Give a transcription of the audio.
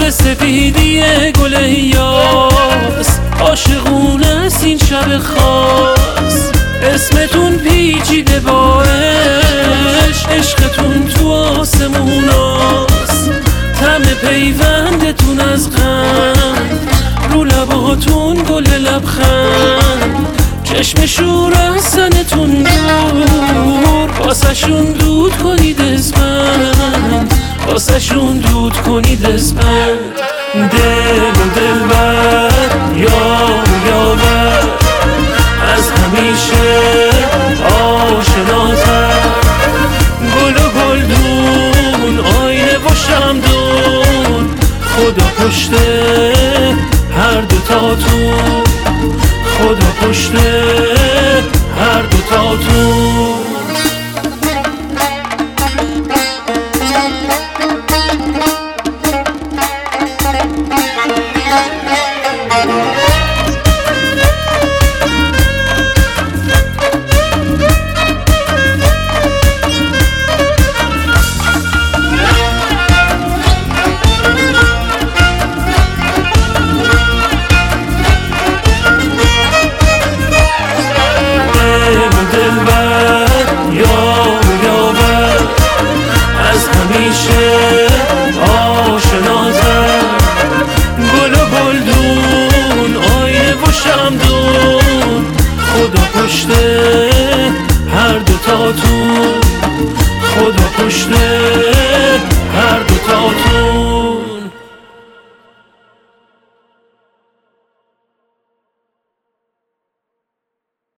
سفیدی گل یاس، عاشقونه است این شب خاص. اسمتون پیچیده با عشقتون تو آسموناست. طعم پیوندتون از قند، رو لباتون گل لبخند. چشم شور از سنتون دور، واسه‌شون دود کنید اسپند، واسه‌شون دود کنید اسپند. دل و دلبر، یار و یاور، از همیشه آشناتر. گل و گلدون، آینه و شمدون، خدا پشت هر دوتاتون، خدا پشت هر دوتاتون. آشناتر، گل و گلدون، آینه و شمدون، خدا پشت هر دوتاتون، خدا پشت